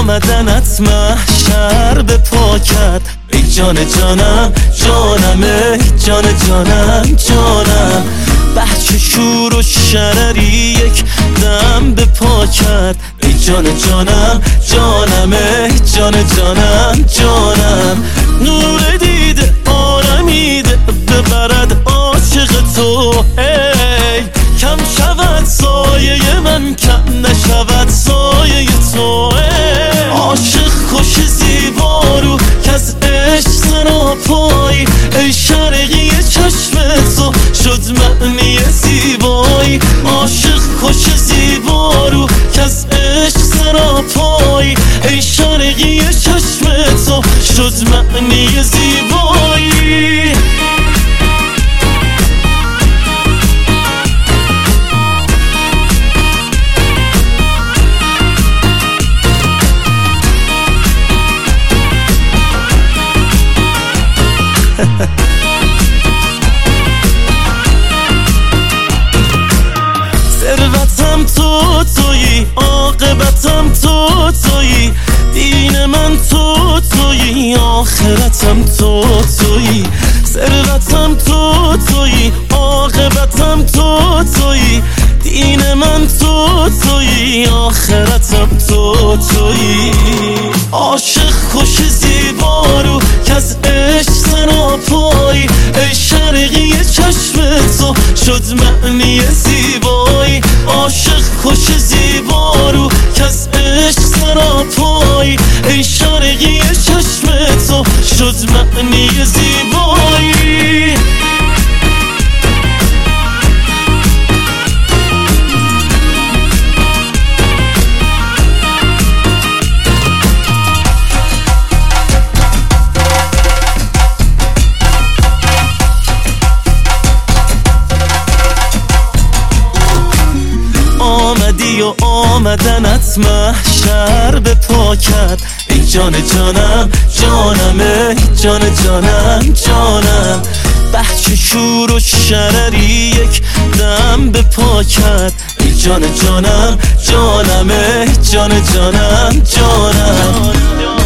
آمدنت محشر به پا کرد. ای جان جانم جانم، ای جان جانم جانم. بچه شور و شرری یک دم به پا کرد. ای جان جانم جانم، ای جان جانم جانم. نور دیده آرمیده ببرد عاشق تو، ای کم شود سایه من، کم نشود سایه تو. عاشق خوش زیبا رو که از عشق سراپایی، ای شرقی چشم تو شد معنی زیبایی. عاشق خوش زیبا رو که از عشق سراپایی، ای شرقی چشم تو شد معنی زیبایی. ثروتم تو تویی، عاقبتم تو تویی، دین من تو تویی، آخرتم تو تویی. ثروتم تو تویی، عاقبتم تو تویی، دین من تو تویی، آخرتم تو تویی. عاشق خوش زیبا رو که از عشق سراپایی، ای شرقی چشم تو شد معنی زیبایی. عاشق خوش زیبا رو که از عشق سراپایی، ای شرقی چشم تو شد معنی زیبایی. آمدی و آمدنت محشر به پا کرد. ای جان جانم جانم، ای جان جانم جانم. بچه شور و شرری یک دم به پا کرد. ای جان جانم جانم، ای جان جانم جانم.